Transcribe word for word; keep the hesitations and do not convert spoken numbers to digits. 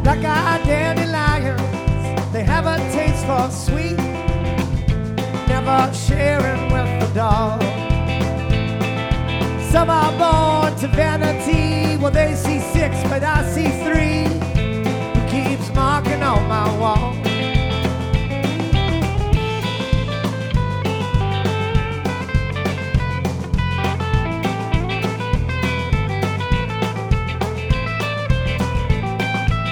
like our dandelions. They have a taste for sweet, never sharing with the dog. Some are born to vanity, well they see six, but I see three.